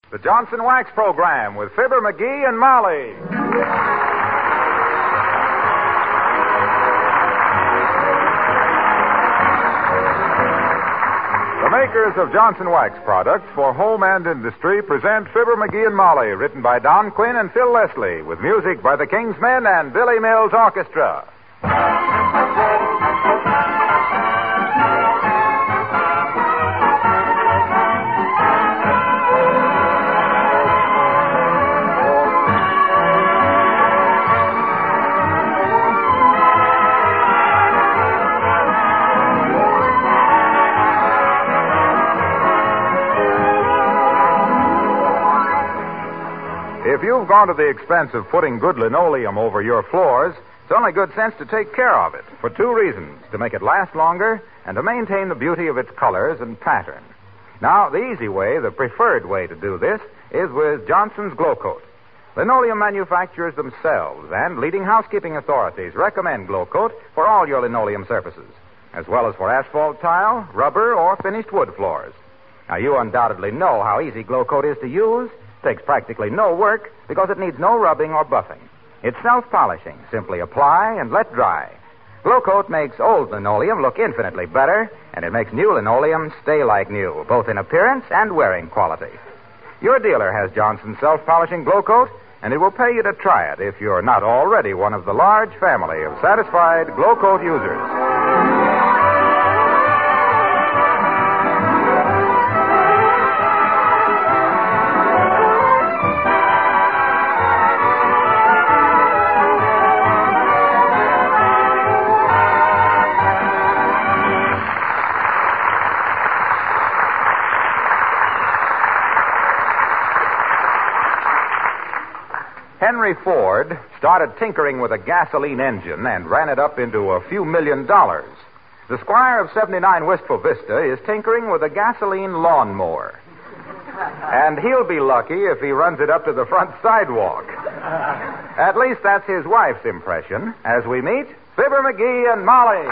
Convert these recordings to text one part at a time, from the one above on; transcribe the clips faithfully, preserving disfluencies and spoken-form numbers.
The Johnson Wax Program with Fibber McGee and Molly. The makers of Johnson Wax products for home and industry present Fibber McGee and Molly, written by Don Quinn and Phil Leslie, with music by the King's Men and Billy Mills Orchestra. If you've gone to the expense of putting good linoleum over your floors, it's only good sense to take care of it for two reasons: to make it last longer and to maintain the beauty of its colors and pattern. Now, the easy way, the preferred way to do this, is with Johnson's Glow Coat. Linoleum manufacturers themselves and leading housekeeping authorities recommend Glow Coat for all your linoleum surfaces, as well as for asphalt tile, rubber, or finished wood floors. Now, you undoubtedly know how easy Glow Coat is to use. Takes practically no work because it needs no rubbing or buffing. It's self-polishing. Simply apply and let dry. Glow Coat makes old linoleum look infinitely better, and it makes new linoleum stay like new, both in appearance and wearing quality. Your dealer has Johnson's self-polishing Glow Coat, and it will pay you to try it if you're not already one of the large family of satisfied Glow Coat users. Henry Ford started tinkering with a gasoline engine and ran it up into a few million dollars. The Squire of seventy-nine Wistful Vista is tinkering with a gasoline lawnmower. And he'll be lucky if he runs it up to the front sidewalk. At least that's his wife's impression. As we meet, Fibber McGee and Molly.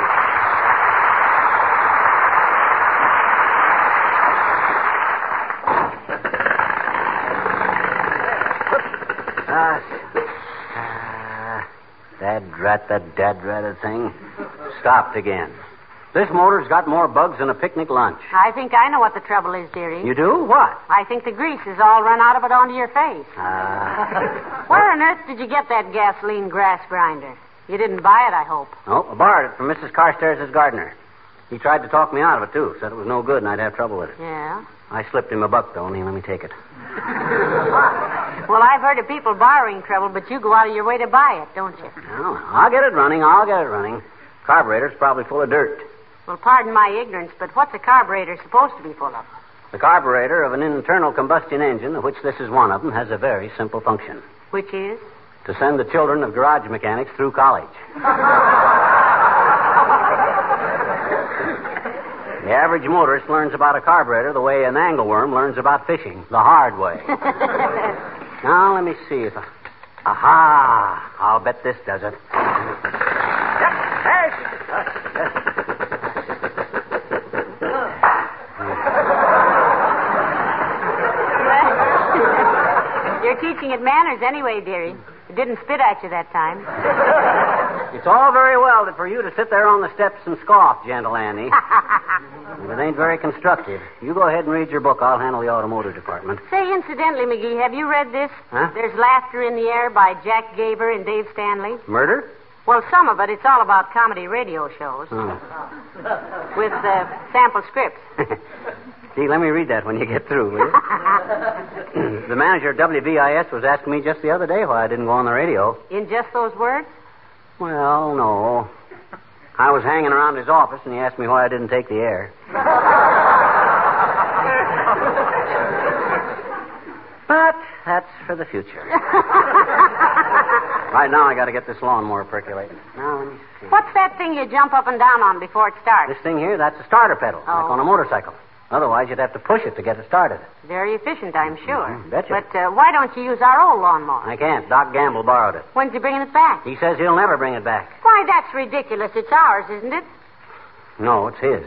Ah, uh, dad-rat, that dad-ratted thing. Stopped again. This motor's got more bugs than a picnic lunch. I think I know what the trouble is, dearie. You do? What? I think the grease has all run out of it onto your face. Uh... Where on earth did you get that gasoline grass grinder? You didn't buy it, I hope. No, I borrowed it from Missus Carstairs' gardener. He tried to talk me out of it, too. Said it was no good and I'd have trouble with it. Yeah? I slipped him a buck, though, and he let me take it. Well, I've heard of people borrowing trouble, but you go out of your way to buy it, don't you? Well, I'll get it running. I'll get it running. Carburetor's probably full of dirt. Well, pardon my ignorance, but what's a carburetor supposed to be full of? The carburetor of an internal combustion engine, of which this is one of them, has a very simple function. Which is? To send the children of garage mechanics through college. The average motorist learns about a carburetor the way an angleworm learns about fishing, the hard way. Now, let me see if I... Aha! I'll bet this does it. You're teaching it manners anyway, dearie. It didn't spit at you that time. It's all very well for you to sit there on the steps and scoff, gentle Annie. It ain't very constructive. You go ahead and read your book. I'll handle the automotive department. Say, incidentally, McGee, have you read this? Huh? There's Laughter in the Air by Jack Gaber and Dave Stanley. Murder? Well, some of it. It's all about comedy radio shows. Oh. With uh, sample scripts. Gee, let me read that when you get through, will you? The manager of W V I S was asking me just the other day why I didn't go on the radio. In just those words? Well, no. I was hanging around his office, and he asked me why I didn't take the air. But that's for the future. Right now, I got to get this lawnmower percolating. Now, let me see. What's that thing you jump up and down on before it starts? This thing here, that's a starter pedal, Oh. like on a motorcycle. Otherwise, you'd have to push it to get it started. Very efficient, I'm sure. Mm-hmm, betcha. But uh, why don't you use our old lawnmower? I can't. Doc Gamble borrowed it. When's he bringing it back? He says he'll never bring it back. Why, that's ridiculous. It's ours, isn't it? No, it's his.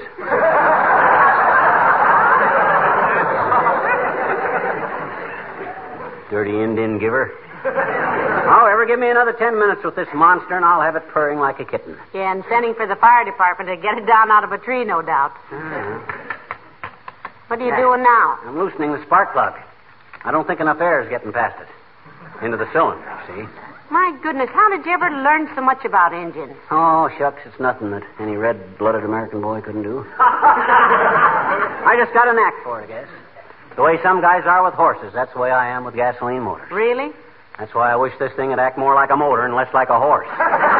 dirty Indian giver. However, give me another ten minutes with this monster, and I'll have it purring like a kitten. Yeah, and sending for the fire department to get it down out of a tree, no doubt. Uh-huh. What are you doing now? I'm loosening the spark plug. I don't think enough air is getting past it. Into the cylinder, see? My goodness, how did you ever learn so much about engines? Oh, shucks, it's nothing that any red-blooded American boy couldn't do. I just got a knack for it, I guess. The way some guys are with horses, that's the way I am with gasoline motors. Really? That's why I wish this thing would act more like a motor and less like a horse.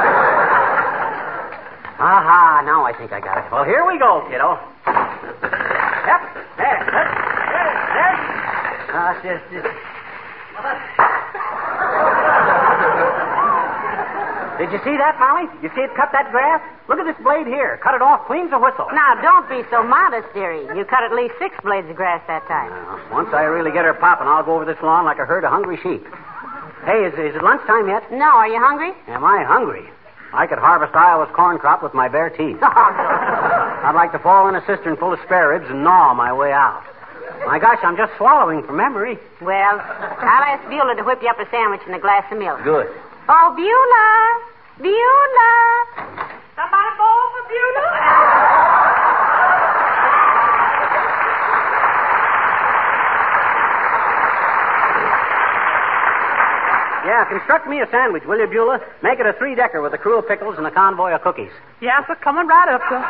Aha, now I think I got it. Well, here we go, kiddo. Yep, there, there, there. Uh, just, just... Did you see that, Molly? You see it cut that grass? Look at this blade here. Cut it off clean as a whistle. Now, don't be so modest, dearie. You cut at least six blades of grass that time. Well, once I really get her popping, I'll go over this lawn like a herd of hungry sheep. Hey, is, is it lunchtime yet? No, are you hungry? Am I hungry? I could harvest Iowa's corn crop with my bare teeth. I'd like to fall in a cistern full of spare ribs and gnaw my way out. My gosh, I'm just swallowing from memory. Well, I'll ask Beulah to whip you up a sandwich and a glass of milk. Good. Oh, Beulah! Beulah! Somebody call for Beulah? Yeah, construct me a sandwich, will you, Beulah? Make it a three-decker with a crew of pickles and a convoy of cookies. Yeah, sir, coming right up, sir.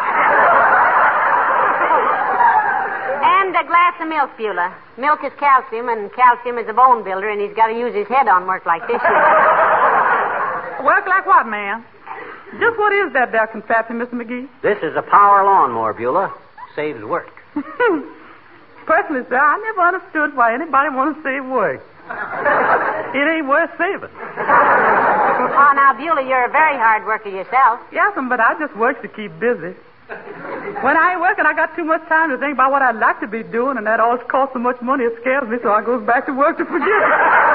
And a glass of milk, Beulah. Milk is calcium, and calcium is a bone builder, and he's got to use his head on work like this. Work like what, man? Just what is that there contraption, Mister McGee? This is a power lawnmower, Beulah. Saves work. Personally, sir, I never understood why anybody wants to save work. It ain't worth saving. Oh, now, Beulah, you're a very hard worker yourself. Yes, but I just work to keep busy. When I ain't working, I got too much time to think about what I'd like to be doing, and that always costs so much money it scares me, so I goes back to work to forget it.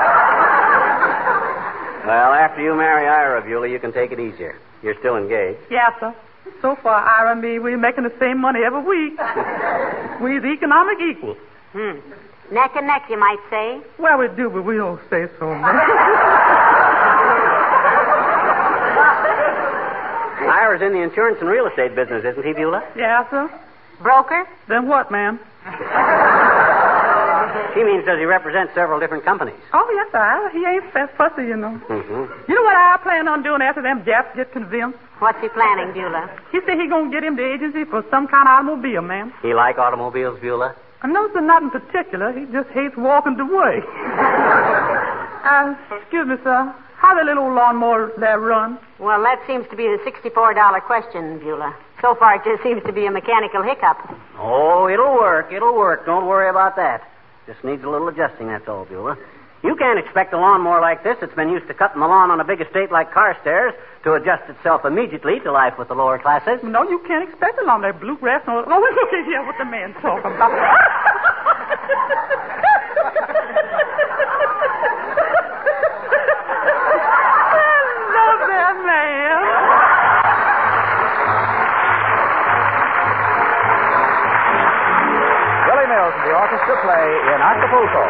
Well, after you marry Ira, Beulah, you can take it easier. You're still engaged. Yes, sir. So far, Ira and me, we're making the same money every week. We're the economic equals. Hmm. Neck and neck, you might say. Well, we do, but we don't say so much. Ira's in the insurance and real estate business, isn't he, Beulah? Yeah, sir. Broker? Then what, ma'am? She means does he represent several different companies? Oh, yes, sir. He ain't that fussy, you know. Mm-hmm. You know what I plan on doing after them Japs get convinced? What's he planning, Beulah? He said he gonna get him the agency for some kind of automobile, ma'am. He like automobiles, Beulah? I know, sir, not in particular. He just hates walking to work. uh, excuse me, sir. How the little lawnmower there run? Well, that seems to be the sixty-four dollar question, Beulah. So far, it just seems to be a mechanical hiccup. Oh, it'll work. It'll work. Don't worry about that. Just needs a little adjusting, that's all, Beulah. You can't expect a lawnmower like this that's been used to cutting the lawn on a big estate like Carstairs to adjust itself immediately to life with the lower classes. No, you can't expect it on that bluegrass. No, oh, look at here what the man's talking about. The orchestra play in Acapulco.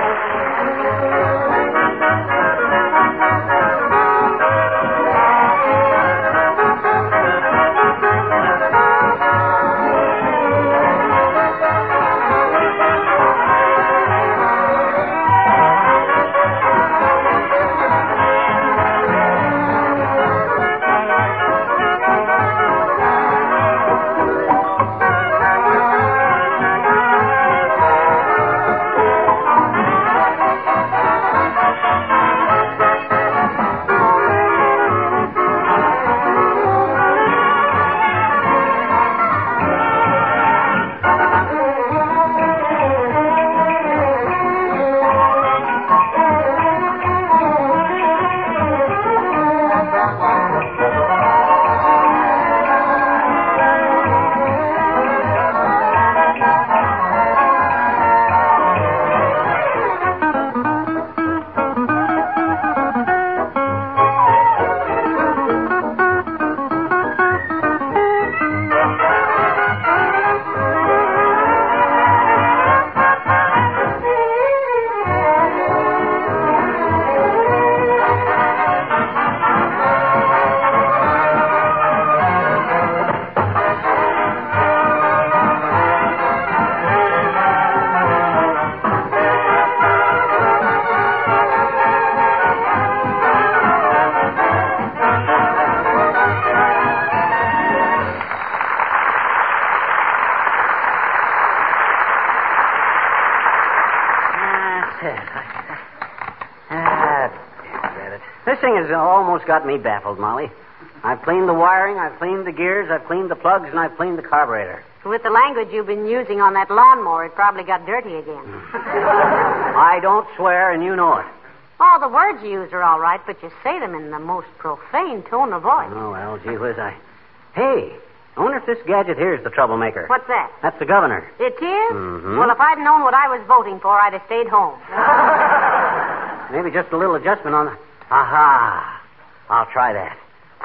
This thing has almost got me baffled, Molly. I've cleaned the wiring, I've cleaned the gears, I've cleaned the plugs, and I've cleaned the carburetor. With the language you've been using on that lawnmower, it probably got dirty again. I don't swear, and you know it. Oh, the words you use are all right, but you say them in the most profane tone of voice. Oh, well, gee whiz, I... Hey, I wonder if this gadget here is the troublemaker. What's that? That's the governor. It is? Mm-hmm. Well, if I'd known what I was voting for, I'd have stayed home. Maybe just a little adjustment on the... Aha! I'll try that.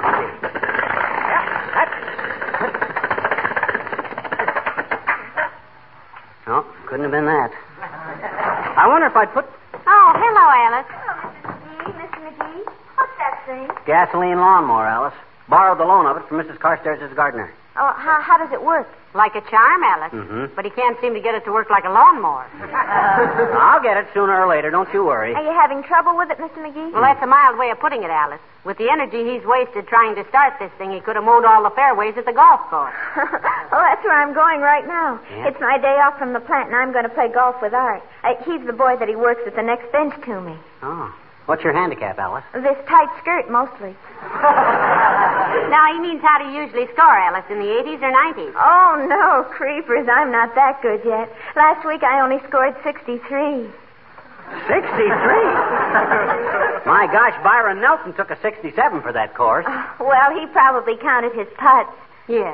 No, couldn't have been that. I wonder if I'd put... Oh, hello, Alice. Hello, Mister McGee. Mister McGee, what's that thing? Gasoline lawnmower, Alice. Borrowed the loan of it from Missus Carstairs' gardener. Oh, how, how does it work? Like a charm, Alice. Mm-hmm. But he can't seem to get it to work like a lawnmower. I'll get it sooner or later, don't you worry. Are you having trouble with it, Mister McGee? Well, that's a mild way of putting it, Alice. With the energy he's wasted trying to start this thing, he could have mowed all the fairways at the golf course. Oh, that's where I'm going right now. Yeah? It's my day off from the plant, and I'm going to play golf with Art. Uh, he's the boy that he works at the next bench to me. Oh. What's your handicap, Alice? This tight skirt, mostly. Now, he means how do you usually score, Alice, in the eighties or nineties? Oh, no, creepers. I'm not that good yet. Last week I only scored sixty-three. sixty-three? My gosh, Byron Nelson took a sixty-seven for that course. Uh, well, he probably counted his putts. Yes.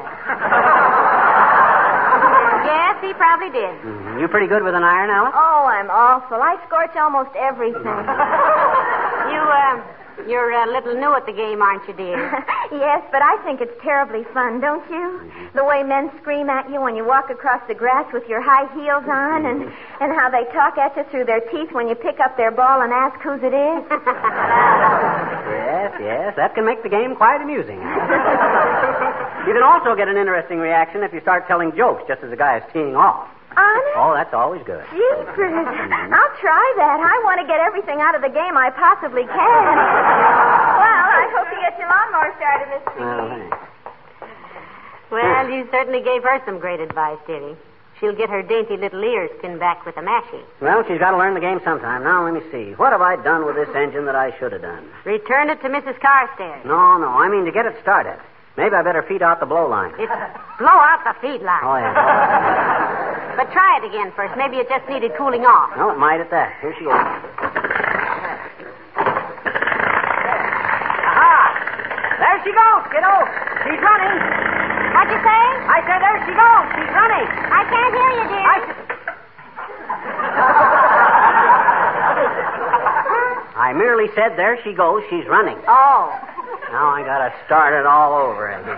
Yes, he probably did. Mm, you pretty good with an iron, Alice? Oh, I'm awful. I scorch almost everything. You, uh, you're a little new at the game, aren't you, dear? Yes, but I think it's terribly fun, don't you? The way men scream at you when you walk across the grass with your high heels on, and, and how they talk at you through their teeth when you pick up their ball and ask whose it is. Yes, yes, that can make the game quite amusing. You can also get an interesting reaction if you start telling jokes just as the guy is teeing off. Honest? Oh, that's always good. Jeepers. I'll try that. I want to get everything out of the game I possibly can. Well, I hope you get your lawnmower started, Mister Well, McGee. thanks. Well, you certainly gave her some great advice, dearie. She'll get her dainty little ears pinned back with a mashie. Well, she's got to learn the game sometime. Now, let me see. What have I done with this engine that I should have done? Return it to Missus Carstairs. No, no. I mean to get it started. Maybe I better feed out the blow line. It's blow out the feed line. Oh, yeah. But try it again first. Maybe it just needed cooling off. No, it might at that. Here she is. Aha! There she goes, kiddo. She's running. What'd you say? I said there she goes. She's running. I can't hear you, dear. I... I merely said there she goes. She's running. Oh. Now I gotta start it all over again.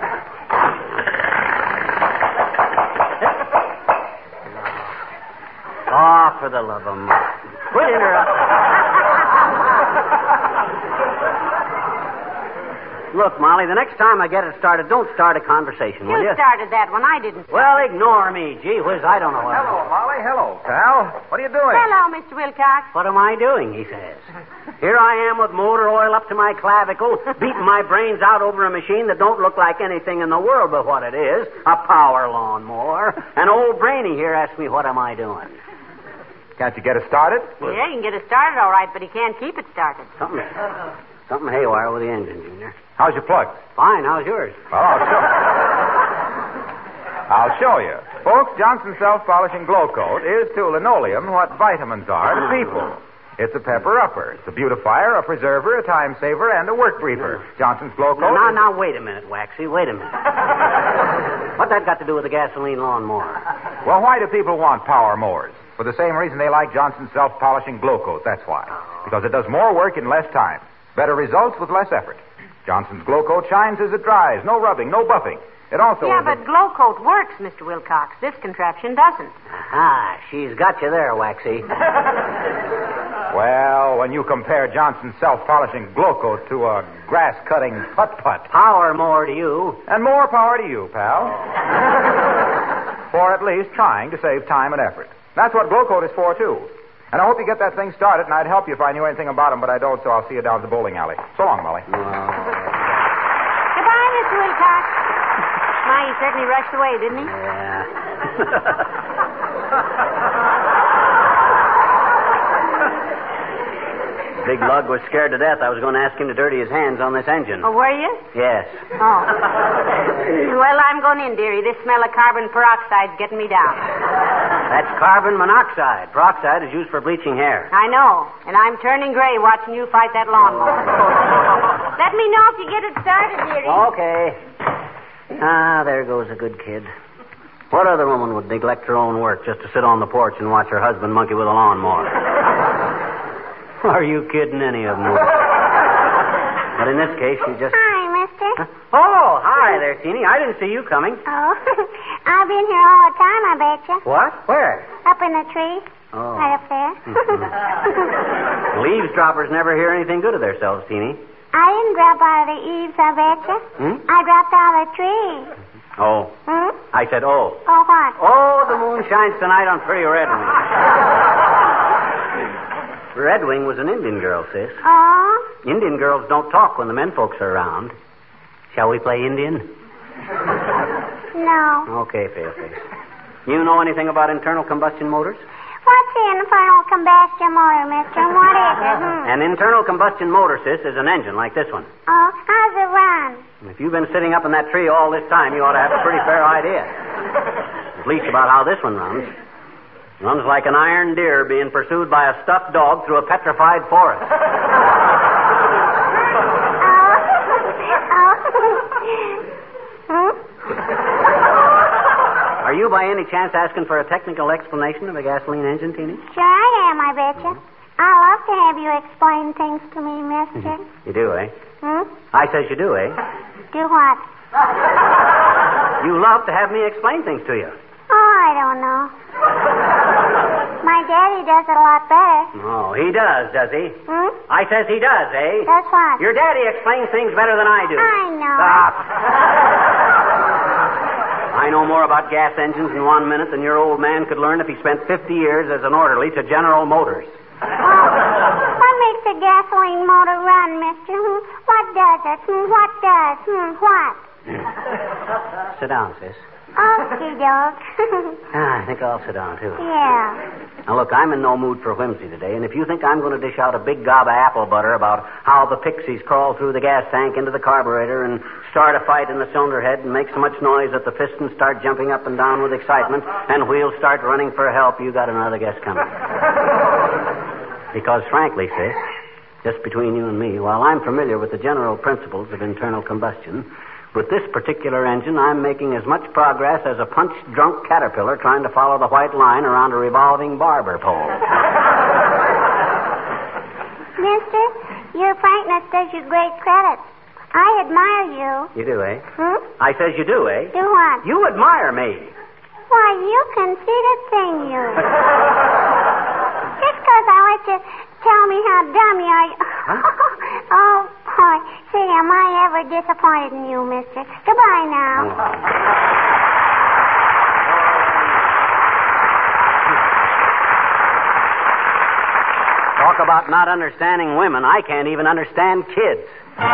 Oh, for the love of Mike. Quit interrupting. Look, Molly, the next time I get it started, don't start a conversation, will You you? started that one. I didn't. Well, ignore me. Gee whiz, I don't know what... Hello, Molly. Hello, pal. What are you doing? Hello, Mister Wilcox. What am I doing, he says. Here I am with motor oil up to my clavicle, beating my brains out over a machine that don't look like anything in the world but what it is, a power lawnmower. And old Brainy here asks me, what am I doing? Can't you get it started? Yeah, you can get it started all right, but he can't keep it started. Something, something haywire with the engine, Junior. How's your plugs? Fine, how's yours? Well, I'll show I'll show you. Folks, Johnson Self-Polishing Glow Coat is to linoleum what vitamins are to people. It's a pepper-upper. It's a beautifier, a preserver, a time-saver, and a work-briefer. Johnson's Glow Coat... Now, is... now, wait a minute, Waxy, wait a minute. What's that got to do with the gasoline lawnmower? Well, why do people want power mowers? For the same reason they like Johnson's Self-Polishing Glow Coat, that's why. Because it does more work in less time. Better results with less effort. Johnson's Glow Coat shines as it dries. No rubbing, no buffing. It also... Yeah, is but a... Glow Coat works, Mister Wilcox. This contraption doesn't. Aha, she's got you there, Waxy. Well, when you compare Johnson's Self-Polishing Glow Coat to a grass-cutting putt-putt... Power more to you. And more power to you, pal. For at least trying to save time and effort. That's what Glow Coat is for, too. And I hope you get that thing started, and I'd help you if I knew anything about him, but I don't, so I'll see you down at the bowling alley. So long, Molly. Goodbye, Mister Wilcox. My, he certainly rushed away, didn't he? Yeah. Big Lug was scared to death I was going to ask him to dirty his hands on this engine. Oh, were you? Yes. Oh. Well, I'm going in, dearie. This smell of carbon peroxide's getting me down. That's carbon monoxide. Peroxide is used for bleaching hair. I know. And I'm turning gray watching you fight that lawnmower. Let me know if you get it started, dearie. Okay. Ah, there goes a good kid. What other woman would neglect her own work just to sit on the porch and watch her husband monkey with a lawnmower? Are you kidding any of them? But in this case, she just... Hi, mister. Huh? Oh, hi there, Teeny. I didn't see you coming. Oh, I've been here all the time, I betcha. What? Where? Up in the tree. Oh. Right up there. The eavesdroppers never hear anything good of themselves, Teeny. I didn't drop out of the eaves, I betcha. Hmm? I dropped out of the tree. Oh. Hmm? I said, oh. Oh, what? Oh, the moon shines tonight on pretty Red Wing. Red Wing was an Indian girl, sis. Oh? Indian girls don't talk when the men folks are around. Shall we play Indian? No. Okay, Paleface. You know anything about internal combustion motors? What's the infernal combustion motor, mister? What is it? Hmm? An internal combustion motor, sis, is an engine like this one. Oh, how's it run? If you've been sitting up in that tree all this time, you ought to have a pretty fair idea. At least about how this one runs. It runs like an iron deer being pursued by a stuffed dog through a petrified forest. Hmm? Are you by any chance asking for a technical explanation of a gasoline engine, Teeny? Sure I am, I betcha. I love to have you explain things to me, mister. You do, eh? Hmm? I says you do, eh? Do what? You love to have me explain things to you. Oh, I don't know. My daddy does it a lot better. Oh, he does, does he? Hmm? I says he does, eh? That's what? Your daddy explains things better than I do. I know. Stop. I know more about gas engines in one minute than your old man could learn if he spent fifty years as an orderly to General Motors. Oh, what makes a gasoline motor run, mister? Hmm? What does it? Hmm? What does? Hmm? What? Sit down, sis. Okie doke. Ah, I think I'll sit down, too. Yeah. Now, look, I'm in no mood for whimsy today, and if you think I'm going to dish out a big gob of apple butter about how the pixies crawl through the gas tank into the carburetor and start a fight in the cylinder head and make so much noise that the pistons start jumping up and down with excitement and wheels start running for help, you got another guess coming. Because, frankly, sis, just between you and me, while I'm familiar with the general principles of internal combustion, with this particular engine, I'm making as much progress as a punch-drunk caterpillar trying to follow the white line around a revolving barber pole. Mister, your frankness does you great credit. I admire you. You do, eh? Hmm? I says you do, eh? Do what? You admire me. Why, you conceited thing, you. Just because I let you tell me how dumb you are. Huh? Oh, boy. See, am I ever disappointed in you, mister? Goodbye now. Talk about not understanding women. I can't even understand kids.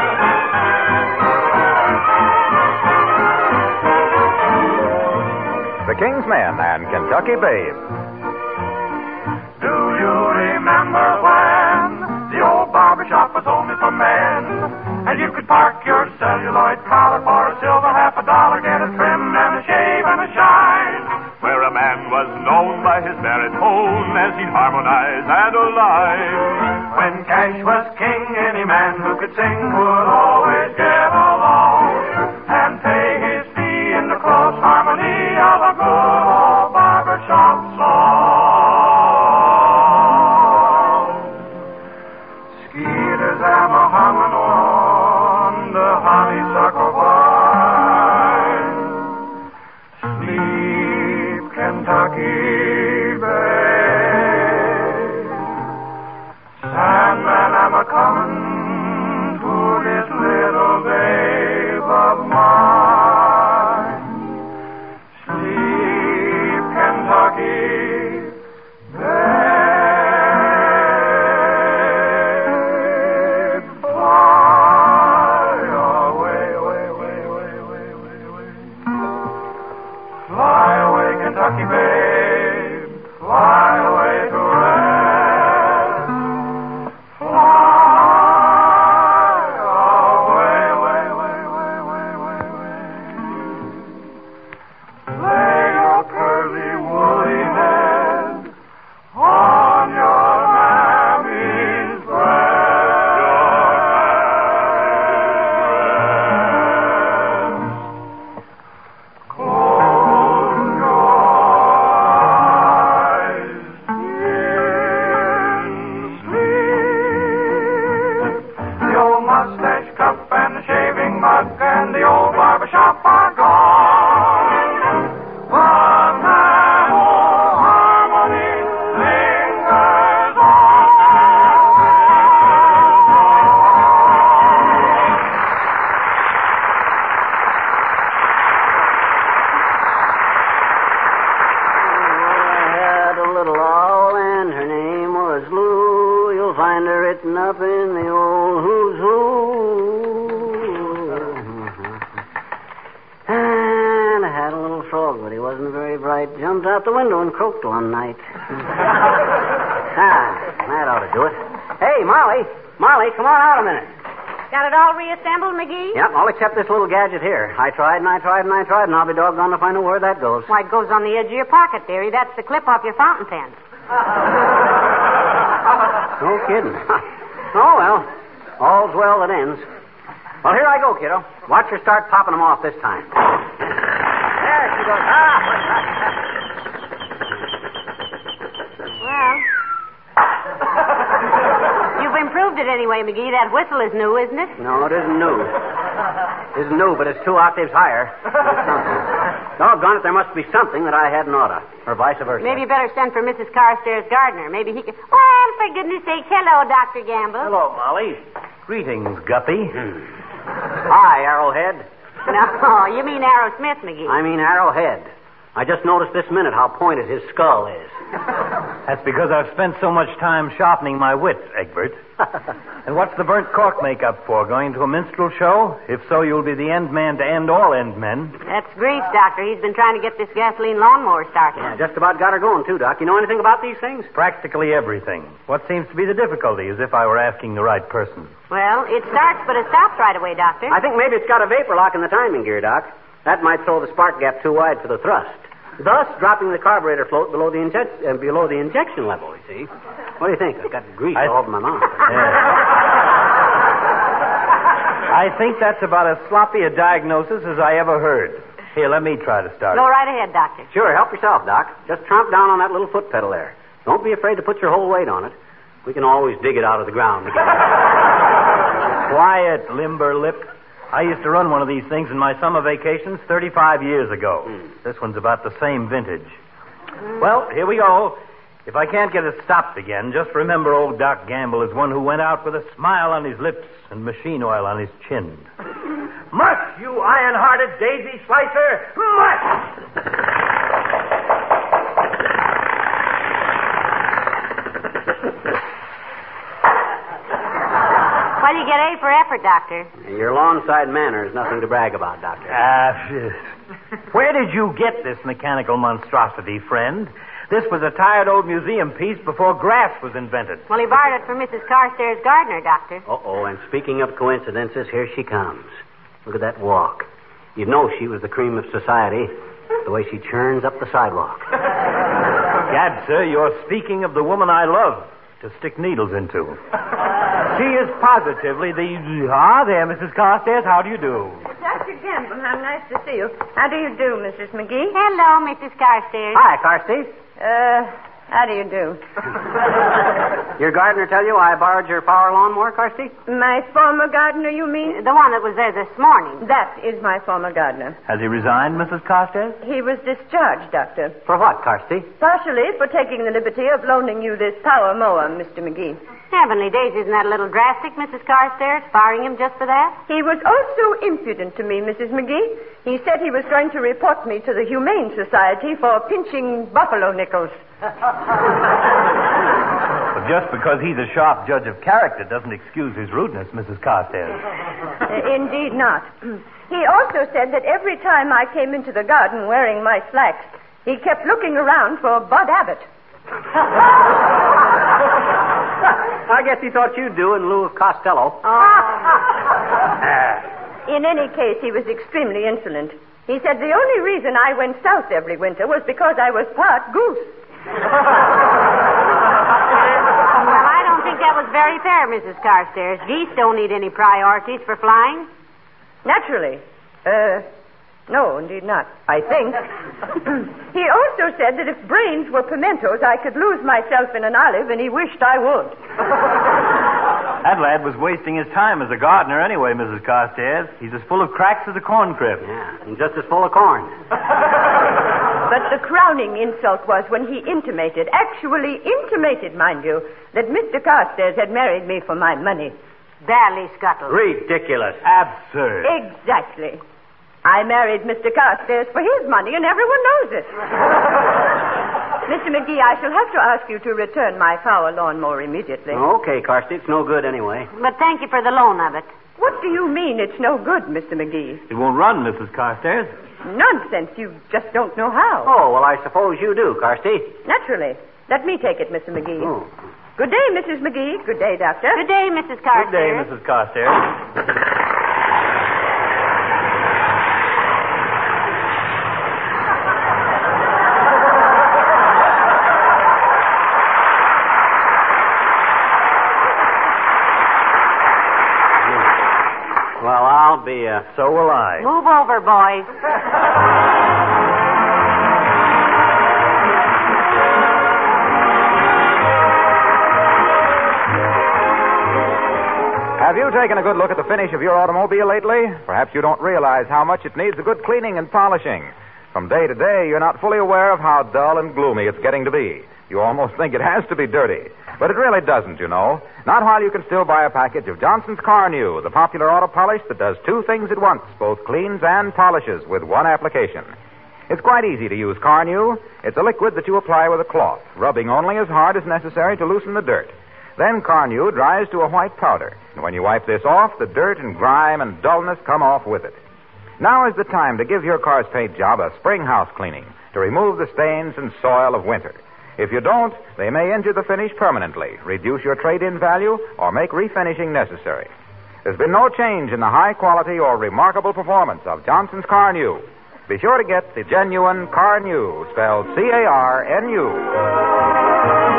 The King's Men and Kentucky Babe. Do you remember when the old barbershop was only for men? And you could park your celluloid collar for a silver half a dollar, get a trim and a shave and a shine. Where a man was known by his baritone as he'd harmonize and align. When cash was king, any man who could sing would always get along and pay his fee in the close harmony of a good old barbershop song. Skeeters am a humming on the honeysuckle vine. Sleep, Kentucky Babe. Sandman, I'm a coming to this little babe of mine. Sleep, Kentucky Babe. Fly away, away, away, away, away, away, away. Fly away, Kentucky Babe. Fly away to rest. Fly find her written up in the old who's who. And I had a little frog, but he wasn't very bright. Jumped out the window and croaked one night. Ah, that ought to do it. Hey, Molly. Molly, come on out a minute. Got it all reassembled, McGee? Yep, all except this little gadget here. I tried and I tried and I tried, and I'll be doggone to find out where that goes. Why, it goes on the edge of your pocket, dearie. That's the clip off your fountain pen. No kidding. Oh, well. All's well that ends. Well, here I go, kiddo. Watch her start popping them off this time. There she goes. Ah! Well, you've improved it anyway, McGee. That whistle is new, isn't it? No, it isn't new. It isn't new, but it's two octaves higher. Doggone it, there must be something that I hadn't oughta, or vice versa. Maybe you better send for Missus Carstairs' gardener. Maybe he can... Well, for goodness sakes, hello, Doctor Gamble. Hello, Molly. Greetings, Guppy. Hmm. Hi, Arrowhead. No, you mean Arrowsmith, McGee. I mean Arrowhead. I just noticed this minute how pointed his skull is. That's because I've spent so much time sharpening my wits, Egbert. And what's the burnt cork makeup for? Going to a minstrel show? If so, you'll be the end man to end all end men. That's Grease, Doctor. He's been trying to get this gasoline lawnmower started. Yeah, just about got her going, too, Doc. You know anything about these things? Practically everything. What seems to be the difficulty, as if I were asking the right person. Well, it starts, but it stops right away, Doctor. I think maybe it's got a vapor lock in the timing gear, Doc. That might throw the spark gap too wide for the thrust, thus dropping the carburetor float below the, inje- uh, below the injection level, you see. What do you think? I've got grease I... all over my mouth. I think that's about as sloppy a diagnosis as I ever heard. Here, let me try to start. Go right ahead, Doctor. Sure, help yourself, Doc. Just tromp down on that little foot pedal there. Don't be afraid to put your whole weight on it. We can always dig it out of the ground again. Quiet, limber lip. I used to run one of these things in my summer vacations thirty-five years ago. Mm. This one's about the same vintage. Mm. Well, here we go. If I can't get it stopped again, just remember old Doc Gamble is one who went out with a smile on his lips and machine oil on his chin. Mush, you iron-hearted daisy slicer! Mush! Well, you get A for effort, Doctor. Your lawn-side manner is nothing to brag about, Doctor. Ah, uh, where did you get this mechanical monstrosity, friend? This was a tired old museum piece before grass was invented. Well, he borrowed it from Missus Carstairs' gardener, Doctor. Uh-oh, and speaking of coincidences, here she comes. Look at that walk. You'd know she was the cream of society, the way she churns up the sidewalk. Gad, sir, you're speaking of the woman I love to stick needles into. She is positively the... Ah, there, Missus Carstairs, how do you do? Doctor Gamble, how nice to see you. How do you do, Missus McGee? Hello, Missus Carstairs. Hi, Carstairs. Uh, how do you do? Your gardener tell you I borrowed your power lawnmower, Carsty? My former gardener, you mean? The one that was there this morning. That is my former gardener. Has he resigned, Missus Carstairs? He was discharged, Doctor. For what, Carsty? Partially for taking the liberty of loaning you this power mower, Mister McGee. Heavenly days, isn't that a little drastic, Missus Carstairs, firing him just for that? He was also impudent to me, Missus McGee. He said he was going to report me to the Humane Society for pinching buffalo nickels. Well, just because he's a sharp judge of character doesn't excuse his rudeness, Missus Carstairs. Uh, indeed not. He also said that every time I came into the garden wearing my slacks, he kept looking around for Bud Abbott. I guess he thought you'd do in lieu of Costello. In any case, he was extremely insolent. He said the only reason I went south every winter was because I was part goose. Well, I don't think that was very fair, Missus Carstairs. Geese don't need any priorities for flying. Naturally. Uh, no, indeed not. I think. He also said that if brains were pimentos, I could lose myself in an olive, and he wished I would. That lad was wasting his time as a gardener anyway, Missus Carstairs. He's as full of cracks as a corn crib. Yeah, and just as full of corn. But the crowning insult was when he intimated, actually intimated, mind you, that Mister Carstairs had married me for my money. Bally scuttle. Ridiculous. Absurd. Exactly. I married Mister Carstairs for his money, and everyone knows it. Mister McGee, I shall have to ask you to return my power lawnmower immediately. Okay, Carsty, it's no good anyway. But thank you for the loan of it. What do you mean it's no good, Mister McGee? It won't run, Missus Carstairs. Nonsense. You just don't know how. Oh, well, I suppose you do, Carsty. Naturally. Let me take it, Mister McGee. Oh. Good day, Missus McGee. Good day, Doctor. Good day, Missus Carstairs. Good day, Missus Carstairs. Well, I'll be, uh... So will I. Move over, boys. Have you taken a good look at the finish of your automobile lately? Perhaps you don't realize how much it needs a good cleaning and polishing. From day to day, you're not fully aware of how dull and gloomy it's getting to be. You almost think it has to be dirty. But it really doesn't, you know. Not while you can still buy a package of Johnson's Car New, the popular auto polish that does two things at once, both cleans and polishes with one application. It's quite easy to use Car New. It's a liquid that you apply with a cloth, rubbing only as hard as necessary to loosen the dirt. Then Car New dries to a white powder. And when you wipe this off, the dirt and grime and dullness come off with it. Now is the time to give your car's paint job a spring house cleaning to remove the stains and soil of winter. If you don't, they may injure the finish permanently, reduce your trade-in value, or make refinishing necessary. There's been no change in the high quality or remarkable performance of Johnson's Car New. Be sure to get the genuine Car New, spelled C A R N U.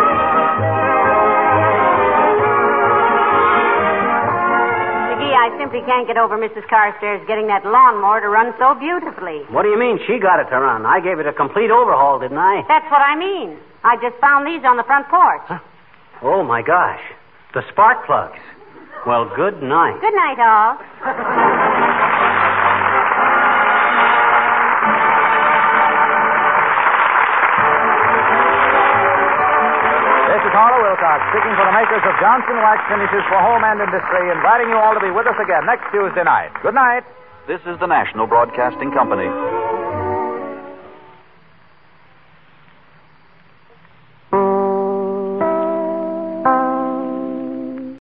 I simply can't get over Missus Carstairs getting that lawnmower to run so beautifully. What do you mean she got it to run? I gave it a complete overhaul, didn't I? That's what I mean. I just found these on the front porch. Huh? Oh, my gosh. The spark plugs. Well, good night. Good night, all. This is Harlow Wilcox, speaking for the makers of Johnson Wax Finishes for Home and Industry, inviting you all to be with us again next Tuesday night. Good night. This is the National Broadcasting Company.